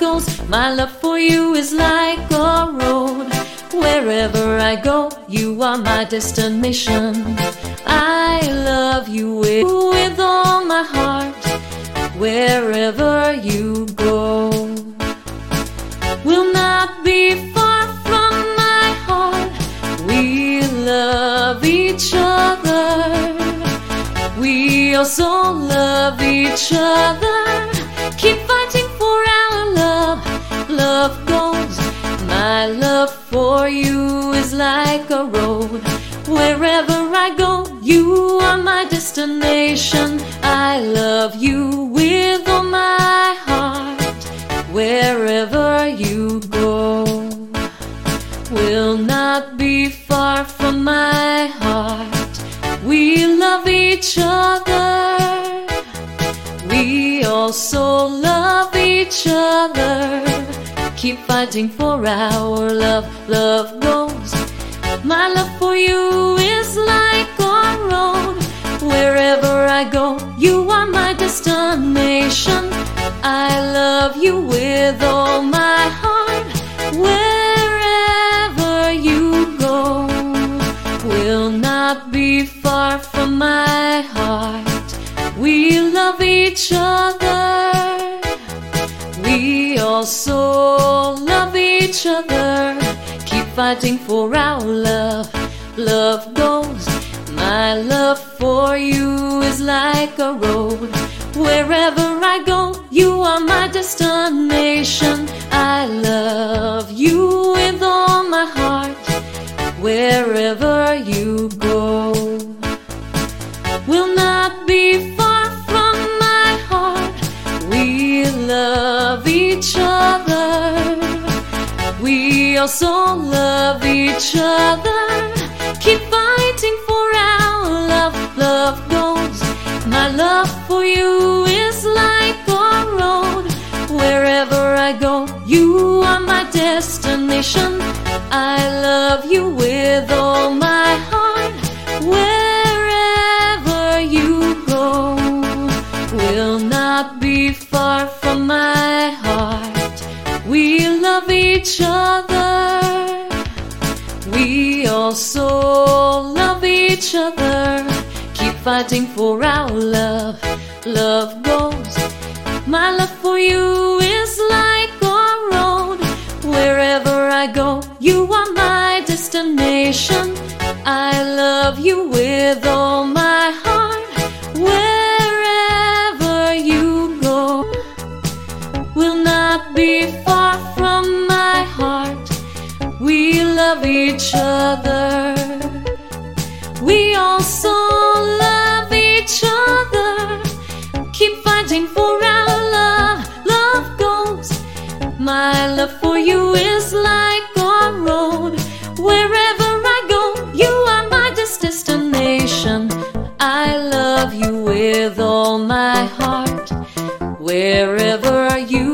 goes. My love for you is like a road. Wherever I go, you are my destination. I love you with all my heart. Wherever you go, will not be far from my heart. We love each other. We also love each other. Keep fighting for our love. Love goes. My love for you is like a road. Wherever I go, you are my destination. I love you with all my heart. Wherever you go, will not be far from my heart. We love each other. We also love each other. Keep fighting for our love. Love goes. My love for you is like a road. Wherever I go, you are my destination. I love you with all my heart. Wherever you go, will not be far from my heart. We love each other. We also love each other. Keep fighting for our love. Love goes. My love for you is like a road. Wherever I go, you are my destination. I love you with all my heart. Wherever you go, will not be far from my heart. We love each other. We also love each other. Keep fighting for our love. Love goes. My love for you is like a road. Wherever I go, you are my destination. I love you with all my heart. Wherever you go, will not be far from my heart. We love each other. We also love each other. Keep fighting for our love. Love goes. My love for you is like a road. Wherever I go, you are my destination. I love you with all my heart. Wherever you go, will not be far from my heart. We love each other. We also love each other. Keep fighting for our love. Love goes. My love for you is like a road. Wherever I go, you are my destination. I love you with all my heart. Wherever you